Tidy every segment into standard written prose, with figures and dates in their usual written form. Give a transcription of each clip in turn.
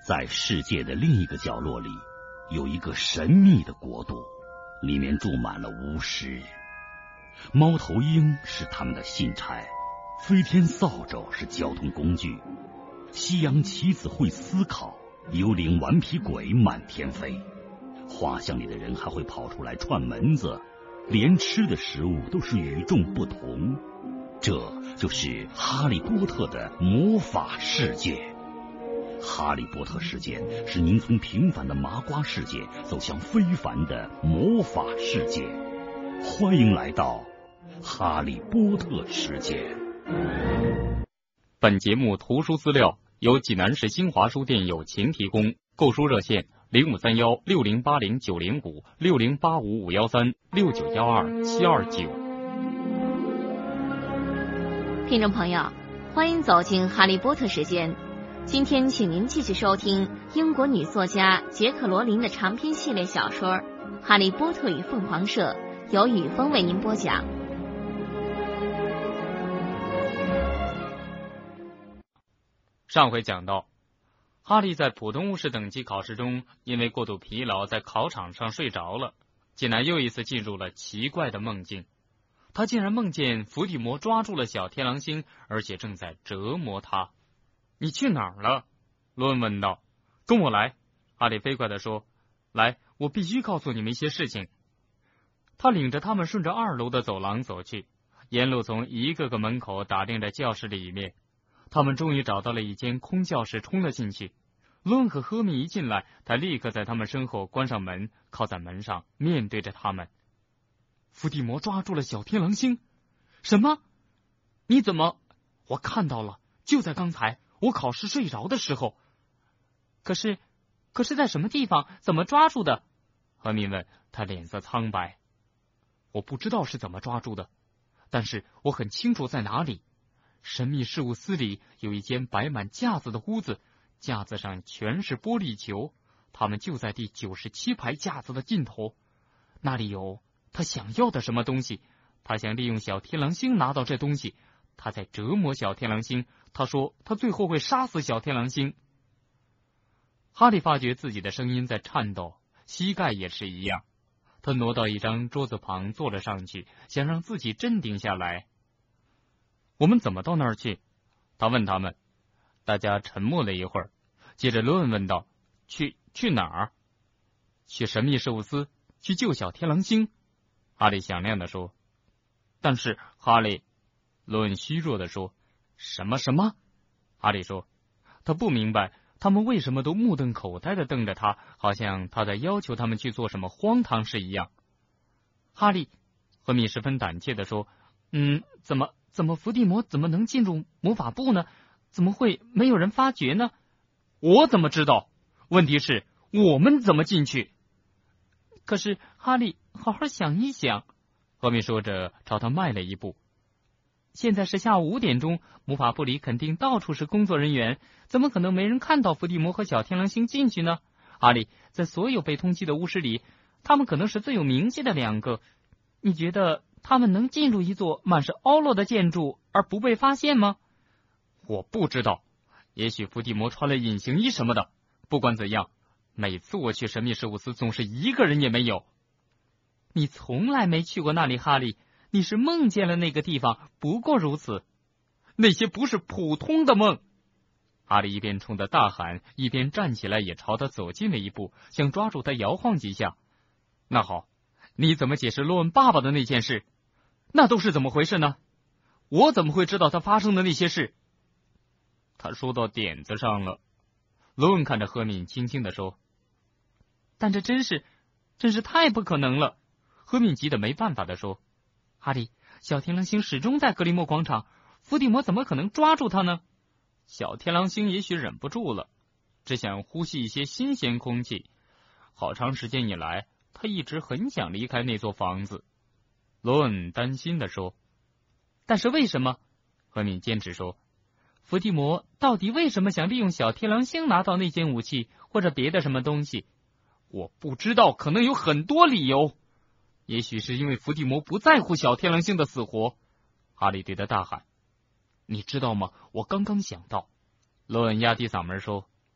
在世界的另一个角落里，有一个神秘的国度，里面住满了巫师。猫头鹰是他们的信差，飞天扫帚是交通工具，西洋棋子会思考，幽灵顽皮鬼满天飞。画像里的人还会跑出来串门子，连吃的食物都是与众不同。这就是哈利波特的魔法世界。哈利波特事件是您从平凡的麻瓜世界走向非凡的魔法世界。欢迎来到哈利波特世界。 本节目图书资料由济南市新华书店友情提供，购书热线0531608095 60855136912-729。 听众朋友，欢迎走进哈利波特时间。今天请您继续收听英国女作家杰克·罗琳的长篇系列小说《哈利波特与凤凰社》，由雨峰为您播讲。 上回讲到，哈利在普通巫师等级考试中因为过度疲劳在考场上睡着了，竟然又一次进入了奇怪的梦境。他竟然梦见伏地魔抓住了小天狼星，而且正在折磨他。你去哪儿了？罗恩问道。跟我来，哈利飞快地说。来，我必须告诉你们一些事情。他领着他们顺着2楼的走廊走去，沿路从一个个门口打量着教室里面。他们终于找到了一间空教室，冲了进去。罗恩和赫敏一进来，他立刻在他们身后关上门，靠在门上，面对着他们。伏地魔抓住了小天狼星？什么？你怎么？我看到了，就在刚才，我考试睡着的时候。可是在什么地方？怎么抓住的？赫敏问，他脸色苍白。我不知道是怎么抓住的，但是我很清楚在哪里。神秘事务司里有一间摆满架子的屋子，架子上全是玻璃球，它们就在第97排架子的尽头。那里有他想要的什么东西，他想利用小天狼星拿到这东西，他在折磨小天狼星，他说他最后会杀死小天狼星。哈利发觉自己的声音在颤抖，膝盖也是一样。他挪到一张桌子旁坐了上去，想让自己镇定下来。我们怎么到那儿去？他问他们。大家沉默了一会儿，接着罗恩问道，去哪儿？去神秘事务司，去救小天狼星。哈利响亮地说。但是哈利，罗恩虚弱地说。什么？哈利说。他不明白他们为什么都目瞪口呆地瞪着他，好像他在要求他们去做什么荒唐事一样。哈利，赫敏十分胆怯地说，怎么伏地魔怎么能进入魔法部呢？怎么会没有人发觉呢？我怎么知道？问题是我们怎么进去？可是哈利，好好想一想。赫敏说着朝他迈了一步。现在是下午5点钟，魔法部里肯定到处是工作人员，怎么可能没人看到伏地魔和小天狼星进去呢？哈利，在所有被通缉的巫师里，他们可能是最有名气的2个。你觉得他们能进入一座满是凹落的建筑而不被发现吗？我不知道，也许伏地魔穿了隐形衣什么的。不管怎样，每次我去神秘事务司总是一个人也没有。你从来没去过那里，哈利，你是梦见了那个地方，不过如此。那些不是普通的梦。哈利一边冲他大喊，一边站起来也朝他走近了一步，想抓住他摇晃几下。那好，你怎么解释罗恩爸爸的那件事？那都是怎么回事呢？我怎么会知道他发生的那些事？他说到点子上了。罗恩看着赫敏轻轻地说。但这真是太不可能了。赫敏急得没办法地说。哈利，小天狼星始终在格林莫广场，伏地魔怎么可能抓住他呢？小天狼星也许忍不住了，只想呼吸一些新鲜空气。好长时间以来，他一直很想离开那座房子。罗恩担心地说。但是为什么？赫敏坚持说。伏地魔到底为什么想利用小天狼星拿到那件武器或者别的什么东西？我不知道，可能有很多理由。也许是因为伏地魔不在乎小天狼星的死活。哈利对他大喊。你知道吗？我刚刚想到。罗恩压低嗓门说。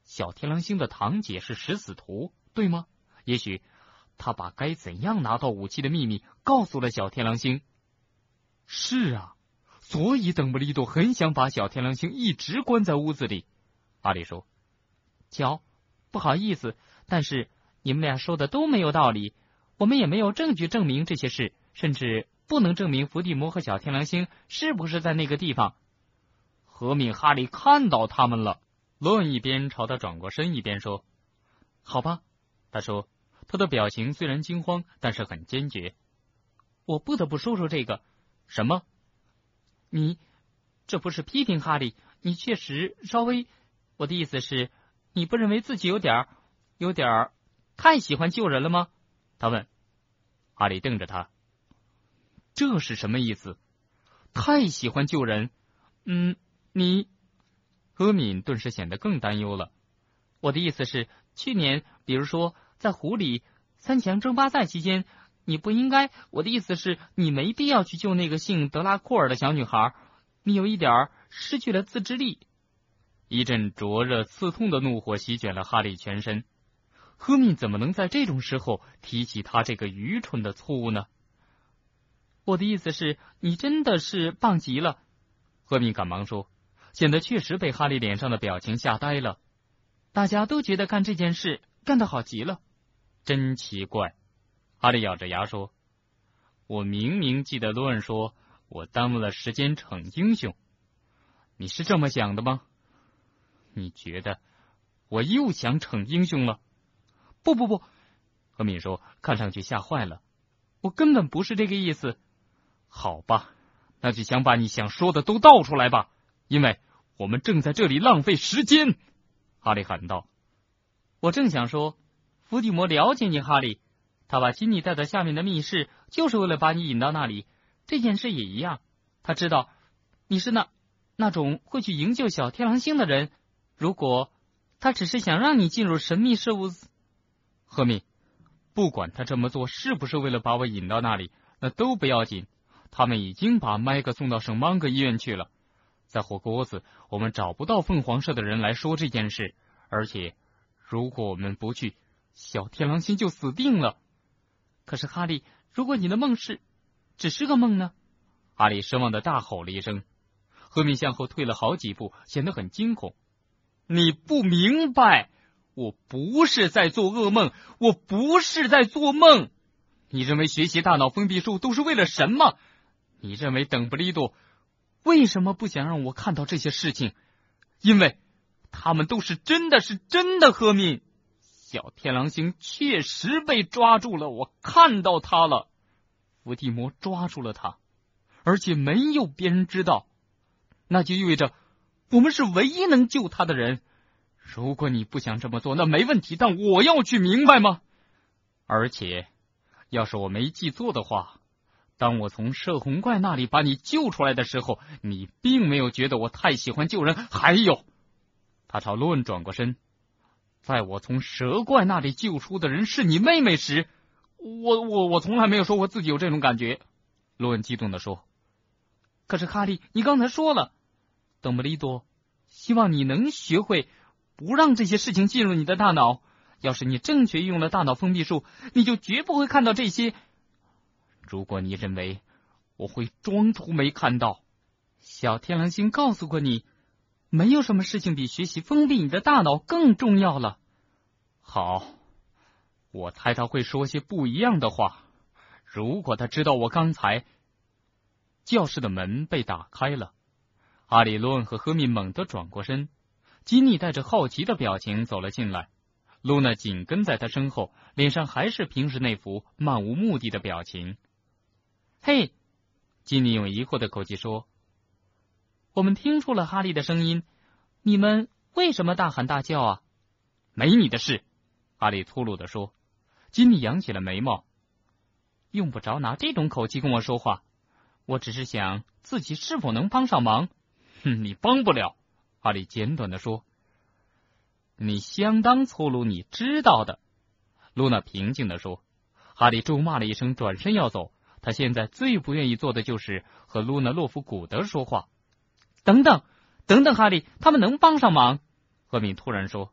小天狼星的堂姐是食死徒，对吗？也许他把该怎样拿到武器的秘密告诉了小天狼星。是啊，所以邓布利多很想把小天狼星一直关在屋子里。哈利说：瞧，不好意思，但是你们俩说的都没有道理，我们也没有证据证明这些事，甚至不能证明伏地魔和小天狼星是不是在那个地方。赫敏、哈利看到他们了。罗恩一边朝他转过身，一边说：好吧。他说，他的表情虽然惊慌，但是很坚决。我不得不说说这个。什么？你这不是批评哈利，你确实稍微，我的意思是，你不认为自己有点太喜欢救人了吗？他问。哈利瞪着他。这是什么意思？太喜欢救人？你……赫敏顿时显得更担忧了。我的意思是，去年，比如说在湖里3强争霸赛期间，你不应该，我的意思是，你没必要去救那个姓德拉库尔的小女孩，你有一点失去了自制力。一阵灼热刺痛的怒火席卷了哈利全身。赫敏怎么能在这种时候提起他这个愚蠢的错误呢？我的意思是，你真的是棒极了。赫敏赶忙说，显得确实被哈利脸上的表情吓呆了。大家都觉得干这件事干得好极了。真奇怪。哈利咬着牙说，我明明记得罗恩说我耽误了时间逞英雄。你是这么想的吗？你觉得我又想逞英雄了？不，赫敏说，看上去吓坏了。我根本不是这个意思。好吧，那就想把你想说的都倒出来吧，因为我们正在这里浪费时间。哈利喊道。我正想说，伏地魔了解你，哈利，他把金妮带到下面的密室，就是为了把你引到那里。这件事也一样，他知道你是那种会去营救小天狼星的人。如果他只是想让你进入神秘事务所，赫敏，不管他这么做是不是为了把我引到那里，那都不要紧。他们已经把麦克送到圣芒格医院去了。在霍格沃茨，我们找不到凤凰社的人来说这件事，而且如果我们不去，小天狼星就死定了。可是哈利，如果你的梦只是个梦呢？哈利失望地大吼了一声。赫敏向后退了好几步，显得很惊恐。你不明白，我不是在做噩梦，我不是在做梦。你认为学习大脑封闭术都是为了什么？你认为邓布利多为什么不想让我看到这些事情？因为他们都是真的，赫敏。小天狼星确实被抓住了，我看到他了。伏地魔抓住了他，而且没有别人知道。那就意味着我们是唯一能救他的人。如果你不想这么做，那没问题，但我要去，明白吗？而且要是我没记错的话，当我从摄魂怪那里把你救出来的时候，你并没有觉得我太喜欢救人。还有，他朝罗恩转过身，在我从蛇怪那里救出的人是你妹妹时，我从来没有说过自己有这种感觉。罗恩激动地说。可是哈利，你刚才说了，邓布利多希望你能学会不让这些事情进入你的大脑。要是你正确运用了大脑封闭术，你就绝不会看到这些。如果你认为我会装出没看到，小天狼星告诉过你，没有什么事情比学习封闭你的大脑更重要了。好，我猜他会说些不一样的话。如果他知道我刚才……教室的门被打开了，哈利、罗恩和赫敏猛地转过身，金妮带着好奇的表情走了进来，露娜紧跟在他身后，脸上还是平时那副漫无目的的表情。嘿，金妮用疑惑的口气说，我们听出了哈利的声音，你们为什么大喊大叫啊？没你的事，哈利粗鲁地说。金妮扬起了眉毛，用不着拿这种口气跟我说话，我只是想自己是否能帮上忙。你帮不了，哈利简短地说。你相当粗鲁，你知道的，露娜平静地说。哈利咒骂了一声，转身要走。他现在最不愿意做的就是和露娜·洛夫古德说话。等等，哈利，他们能帮上忙。赫敏突然说。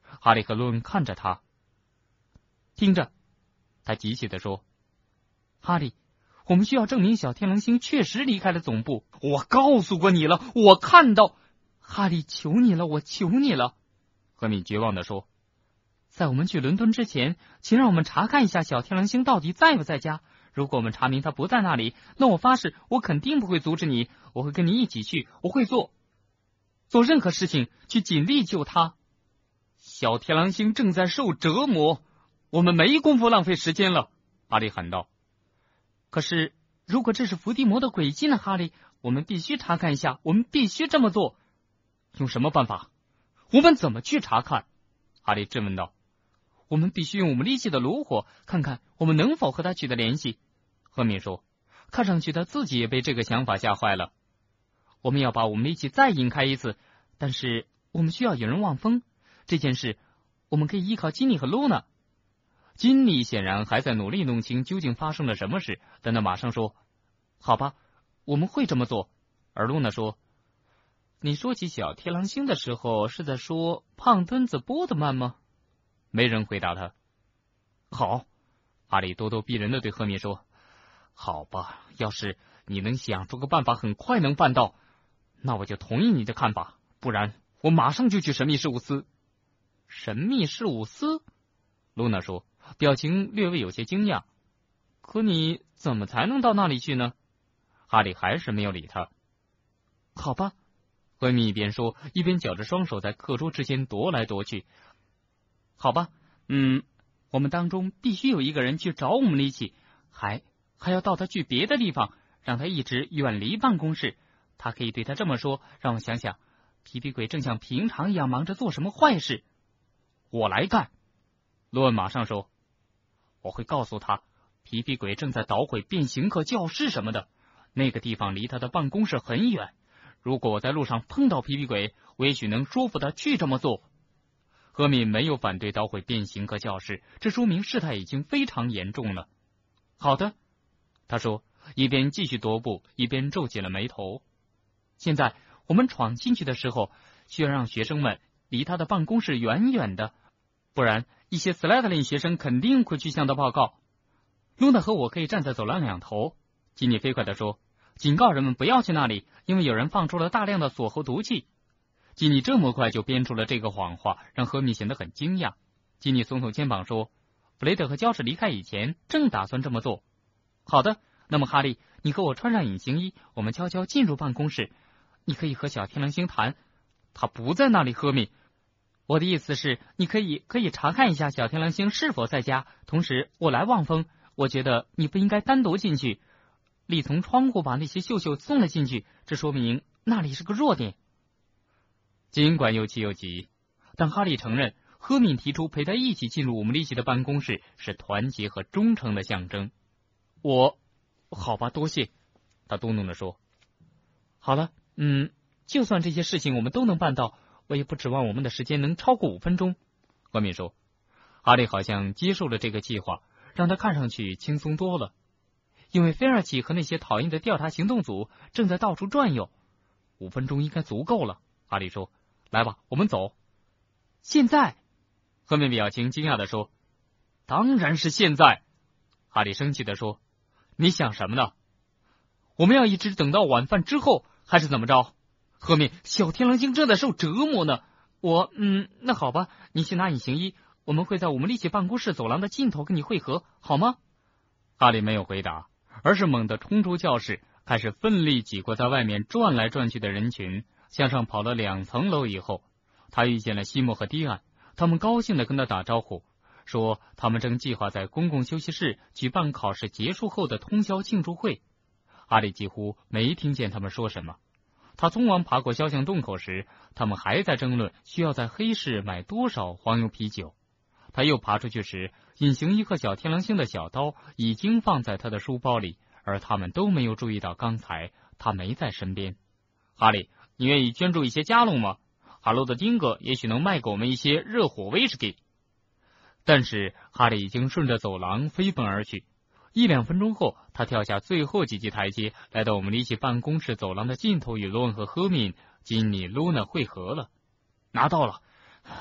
哈利和罗恩看着他。听着，他急切地说，哈利，我们需要证明小天狼星确实离开了总部。我告诉过你了，我看到。哈利，求你了，我求你了。赫敏绝望地说，在我们去伦敦之前，请让我们查看一下小天狼星到底在不在家。如果我们查明他不在那里，那我发誓，我肯定不会阻止你，我会跟你一起去，我会做任何事情去尽力救他。小天狼星正在受折磨，我们没工夫浪费时间了，哈利喊道。可是，如果这是伏地魔的诡计呢，哈利，我们必须查看一下，我们必须这么做。用什么办法？我们怎么去查看？哈利质问道。我们必须用我们力气的炉火，看看我们能否和他取得联系。赫敏说，看上去他自己也被这个想法吓坏了。我们要把我们力气再引开一次，但是我们需要有人望风。这件事我们可以依靠金妮和露娜。金妮显然还在努力弄清究竟发生了什么事，但他马上说，好吧，我们会这么做。而露娜说，你说起小天狼星的时候是在说胖墩子波德曼吗？没人回答他。好，哈利咄咄逼人的对赫敏说，好吧，要是你能想出个办法很快能办到，那我就同意你的看法，不然我马上就去神秘事务司。神秘事务司？露娜说，表情略微有些惊讶。可你怎么才能到那里去呢？哈利还是没有理他。好吧，赫敏一边说一边绞着双手在课桌之间踱来踱去。好吧，我们当中必须有一个人去找我们力气，还要到他去别的地方，让他一直远离办公室。他可以对他这么说，让我想想，皮皮鬼正像平常一样忙着做什么坏事。我来干。罗恩马上说，我会告诉他，皮皮鬼正在捣毁变形课教室什么的，那个地方离他的办公室很远。如果我在路上碰到皮皮鬼，我也许能说服他去这么做。赫敏没有反对捣毁变形课教室，这说明事态已经非常严重了。好的，他说，一边继续踱步，一边皱起了眉头。现在我们闯进去的时候，需要让学生们离他的办公室远远的，不然一些斯莱特林学生肯定会去向他报告。露娜和我可以站在走廊两头。金妮飞快地说，警告人们不要去那里，因为有人放出了大量的锁喉毒气。金妮这么快就编出了这个谎话，让赫敏显得很惊讶。金妮耸耸肩膀说，弗雷德和乔治离开以前正打算这么做。好的，那么哈利，你和我穿上隐形衣，我们悄悄进入办公室。你可以和小天狼星谈，他不在那里。赫敏，我的意思是，你可以查看一下小天狼星是否在家，同时我来望风。我觉得你不应该单独进去，力从窗户把那些秀秀送了进去，这说明那里是个弱点。尽管又气又急，但哈利承认，赫敏提出陪他一起进入我们利奇的办公室是团结和忠诚的象征。好吧，多谢，他嘟囔着说。好了，就算这些事情我们都能办到，我也不指望我们的时间能超过5分钟。赫敏说。哈利好像接受了这个计划，让他看上去轻松多了。因为菲尔奇和那些讨厌的调查行动组正在到处转悠，5分钟应该足够了。哈利说，来吧，我们走。现在？赫敏表情惊讶地说，当然是现在。哈利生气地说，你想什么呢？我们要一直等到晚饭之后，还是怎么着？赫敏，小天狼星正在受折磨呢。那好吧，你去拿隐形衣，我们会在我们利奇办公室走廊的尽头跟你会合，好吗？哈利没有回答，而是猛地冲出教室，开始奋力挤过在外面转来转去的人群。向上跑了2层楼以后，他遇见了西莫和迪安，他们高兴地跟他打招呼，说他们正计划在公共休息室举办考试结束后的通宵庆祝会。哈利几乎没听见他们说什么。他匆忙爬过肖像洞口时，他们还在争论需要在黑市买多少黄油啤酒。他又爬出去时，隐形衣和小天狼星的小刀已经放在他的书包里，而他们都没有注意到刚才他没在身边。哈利，你愿意捐助一些家弄吗？哈罗的丁格也许能卖给我们一些热火威士忌。但是哈利已经顺着走廊飞奔而去。1-2分钟后，他跳下最后几级台阶，来到我们离奇办公室走廊的尽头，与罗恩和赫敏、金妮、露娜会合了。拿到了，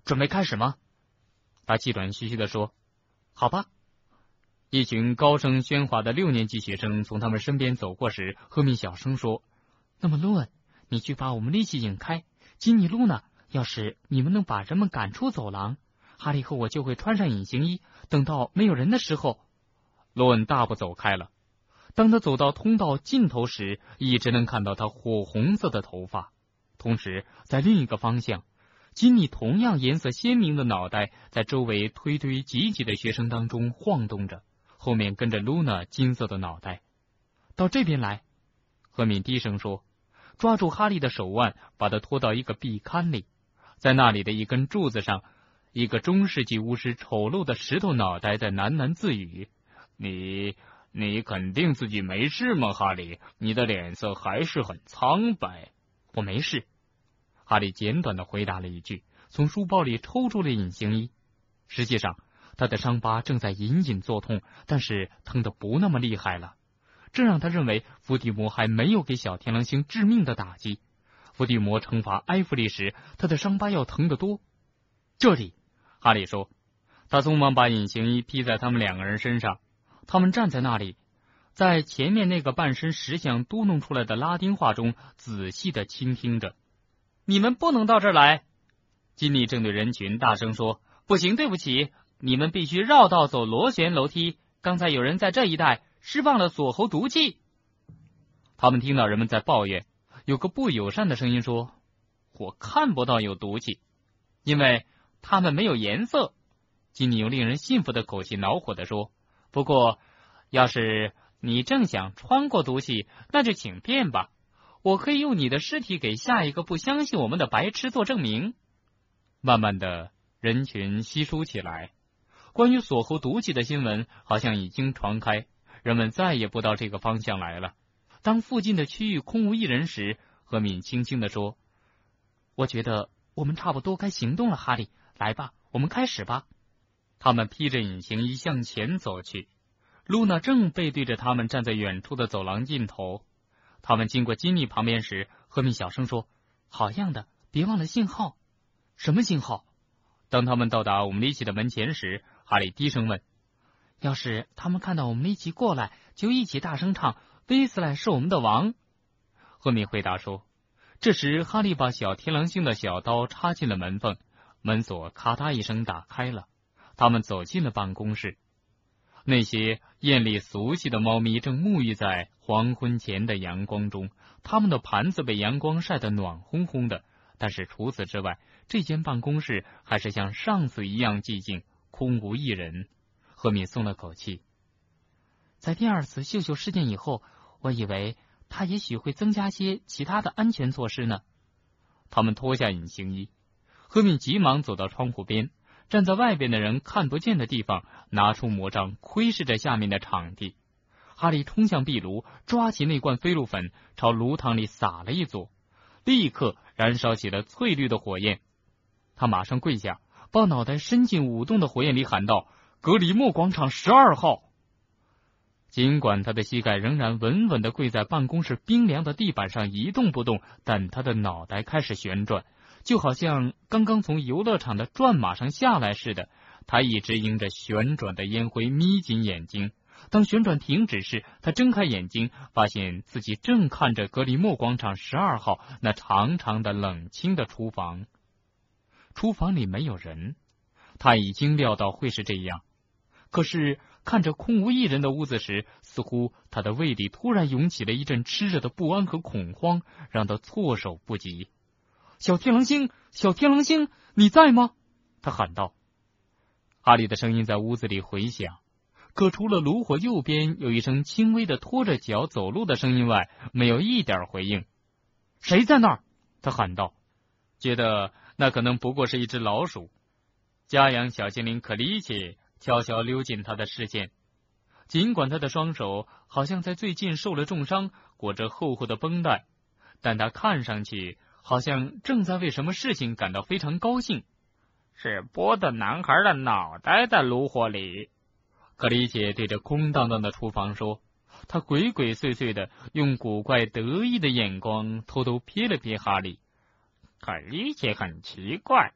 准备开始吗？他气喘吁吁地说。好吧。一群高声喧哗的6年级学生从他们身边走过时，赫敏小声说，那么卢恩，你去把我们力气引开，金妮露呢，要是你们能把人们赶出走廊，哈利和我就会穿上隐形衣，等到没有人的时候。罗恩大步走开了。当他走到通道尽头时，一直能看到他火红色的头发。同时在另一个方向，金妮同样颜色鲜明的脑袋在周围推推挤挤的学生当中晃动着，后面跟着露娜金色的脑袋。到这边来，赫敏低声说，抓住哈利的手腕，把他拖到一个壁龛里。在那里的一根柱子上，一个中世纪巫师丑陋的石头脑袋在喃喃自语，你肯定自己没事吗，哈利？你的脸色还是很苍白。我没事。哈利简短地回答了一句，从书包里抽出了隐形衣。实际上他的伤疤正在隐隐作痛，但是疼得不那么厉害了，这让他认为伏地魔还没有给小天狼星致命的打击。伏地魔惩罚埃弗利时，他的伤疤要疼得多。这里，哈利说。他匆忙把隐形衣披在他们2个人身上。他们站在那里，在前面那个半身石像嘟哝出来的拉丁话中仔细地倾听着。你们不能到这儿来，金妮正对人群大声说。不行，对不起，你们必须绕道走螺旋楼梯，刚才有人在这一带释放了锁喉毒气。他们听到人们在抱怨，有个不友善的声音说，我看不到有毒气，因为它们没有颜色。金妮用令人信服的口气恼火地说，不过要是你正想穿过毒气，那就请便吧，我可以用你的尸体给下一个不相信我们的白痴做证明。慢慢的，人群稀疏起来，关于锁喉毒气的新闻好像已经传开，人们再也不到这个方向来了。当附近的区域空无一人时，赫敏轻轻地说，我觉得我们差不多该行动了，哈利，来吧，我们开始吧。他们披着隐形衣向前走去，露娜正背对着他们站在远处的走廊尽头。他们经过金妮旁边时，赫敏小声说，好样的，别忘了信号。什么信号？当他们到达我们利奇的门前时，哈利低声问，要是他们看到我们利奇过来，就一起大声唱威斯莱是我们的王。赫敏回答说。这时哈利把小天狼星的小刀插进了门缝，门锁咔嗒一声打开了。他们走进了办公室。那些艳丽俗气的猫咪正沐浴在黄昏前的阳光中，它们的盘子被阳光晒得暖烘烘的，但是除此之外，这间办公室还是像上次一样寂静，空无一人。赫敏松了口气。在第2次秀秀事件以后，我以为他也许会增加些其他的安全措施呢。他们脱下隐形衣，赫敏急忙走到窗户边，站在外边的人看不见的地方，拿出魔杖窥视着下面的场地。哈利冲向壁炉，抓起那罐飞鹿粉，朝炉膛里撒了一撮，立刻燃烧起了翠绿的火焰。他马上跪下，把脑袋伸进舞动的火焰里，喊道，格里莫广场12号。尽管他的膝盖仍然稳稳地跪在办公室冰凉的地板上一动不动，但他的脑袋开始旋转，就好像刚刚从游乐场的转马上下来似的。他一直迎着旋转的烟灰眯紧眼睛，当旋转停止时，他睁开眼睛，发现自己正看着格里莫广场12号那长长的冷清的厨房。厨房里没有人，他已经料到会是这样，可是看着空无一人的屋子时，似乎他的胃里突然涌起了一阵炽热的不安和恐慌，让他措手不及。小天狼星，小天狼星，你在吗？他喊道。哈利的声音在屋子里回响，可除了炉火右边有一声轻微的拖着脚走路的声音外，没有一点回应。谁在那儿？他喊道，觉得那可能不过是一只老鼠。家养小精灵可里奇悄悄溜进他的视线，尽管他的双手好像在最近受了重伤，裹着厚厚的绷带，但他看上去好像正在为什么事情感到非常高兴。是波特男孩的脑袋在炉火里，可里奇对着空荡荡的厨房说。他鬼鬼祟祟的用古怪得意的眼光偷偷瞥了瞥哈利。可里奇很奇怪，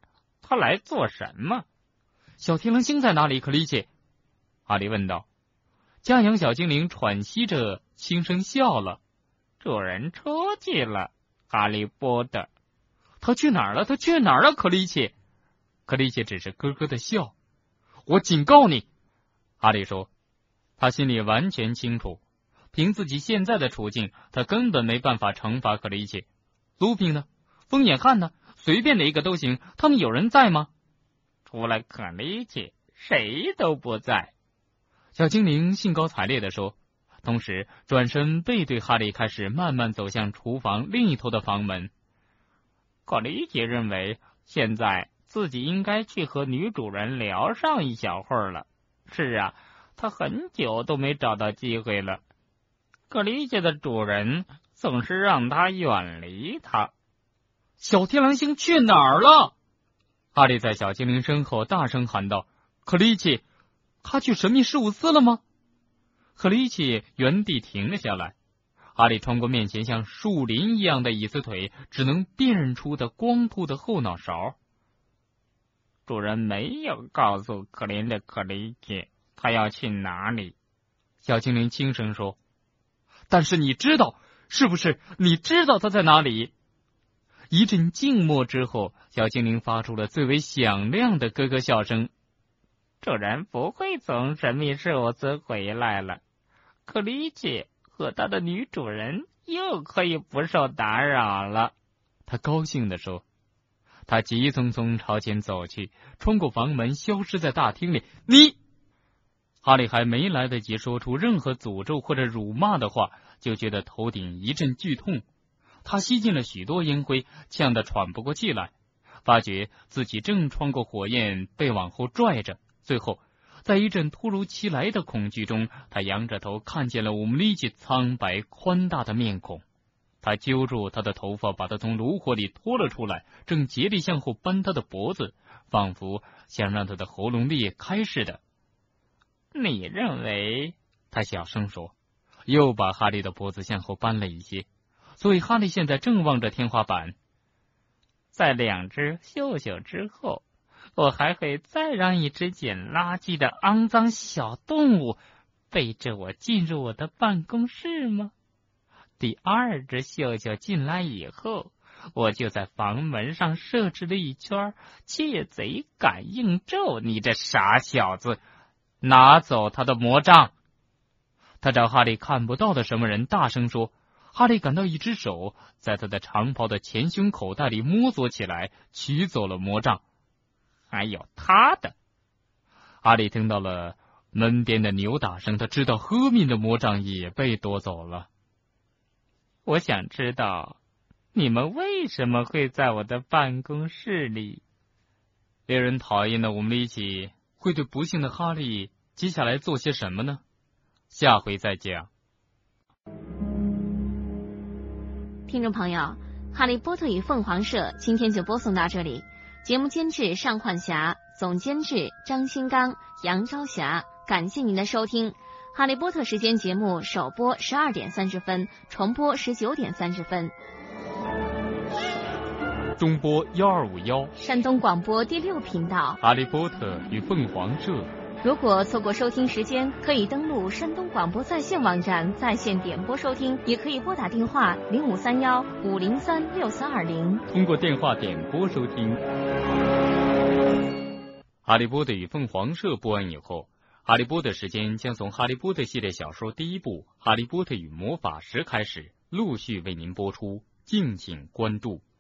他来做什么？小天狼星在哪里？克里奇，哈利问道。家养小精灵喘息着，轻声笑了。主人出去了，哈利波特。他去哪儿了？他去哪儿了？克里奇。克里奇只是咯咯的笑。我警告你，哈利说，他心里完全清楚，凭自己现在的处境，他根本没办法惩罚克里奇。鲁宾呢？风眼汉呢？随便哪一个都行，他们有人在吗？除了克里奇，谁都不在。小精灵兴高采烈地说，同时转身背对哈利，开始慢慢走向厨房另一头的房门。克里奇认为现在自己应该去和女主人聊上一小会儿了。是啊，他很久都没找到机会了。克里奇的主人总是让他远离他。小天狼星去哪儿了？哈利在小精灵身后大声喊道，克里奇，他去神秘事务司了吗？克里奇原地停了下来。哈利穿过面前像树林一样的椅子腿，只能辨认出的光秃的后脑勺。主人没有告诉可怜的克里奇他要去哪里，小精灵轻声说。但是你知道，是不是？你知道他在哪里？一阵静默之后，小精灵发出了最为响亮的咯咯笑声。主人不会从神秘事务司回来了，克里奇和他的女主人又可以不受打扰了，他高兴地说。他急匆匆朝前走去，穿过房门，消失在大厅里。你！哈利还没来得及说出任何诅咒或者辱骂的话，就觉得头顶一阵剧痛。他吸进了许多烟灰，呛得喘不过气来，发觉自己正穿过火焰，被往后拽着。最后在一阵突如其来的恐惧中，他仰着头看见了乌姆里奇苍白宽大的面孔。他揪住他的头发，把他从炉火里拖了出来，正竭力向后扳他的脖子，仿佛想让他的喉咙裂开似的。你认为？他小声说，又把哈利的脖子向后扳了一些。所以哈利现在正望着天花板。在2只秀秀之后，我还会再让一只捡垃圾的肮脏小动物背着我进入我的办公室吗？第2只秀秀进来以后，我就在房门上设置了一圈窃贼感应咒。你这傻小子，拿走他的魔杖！他找哈利看不到的什么人大声说。哈利感到一只手在他的长袍的前胸口袋里摸索起来，取走了魔杖。还有他的！哈利听到了门边的扭打声，他知道赫敏的魔杖也被夺走了。我想知道你们为什么会在我的办公室里？令人讨厌的乌姆里奇会对不幸的哈利接下来做些什么呢？下回再讲。 听众朋友，哈利波特与凤凰社今天就播送到这里。节目监制尚焕霞，总监制张新刚、杨朝霞。感谢您的收听。哈利波特时间节目首播12点30分，重播19点30分。 中波1251， 山东广播第6频道。 哈利波特与凤凰社。 如果错过收听时间，可以登录山东广播在线网站在线点播收听，也可以拨打电话0531-503-6320， 通过电话点播收听。哈利波特与凤凰社播完以后，哈利波特时间将从哈利波特系列小说第1部《哈利波特与魔法石》开始，陆续为您播出，敬请关注。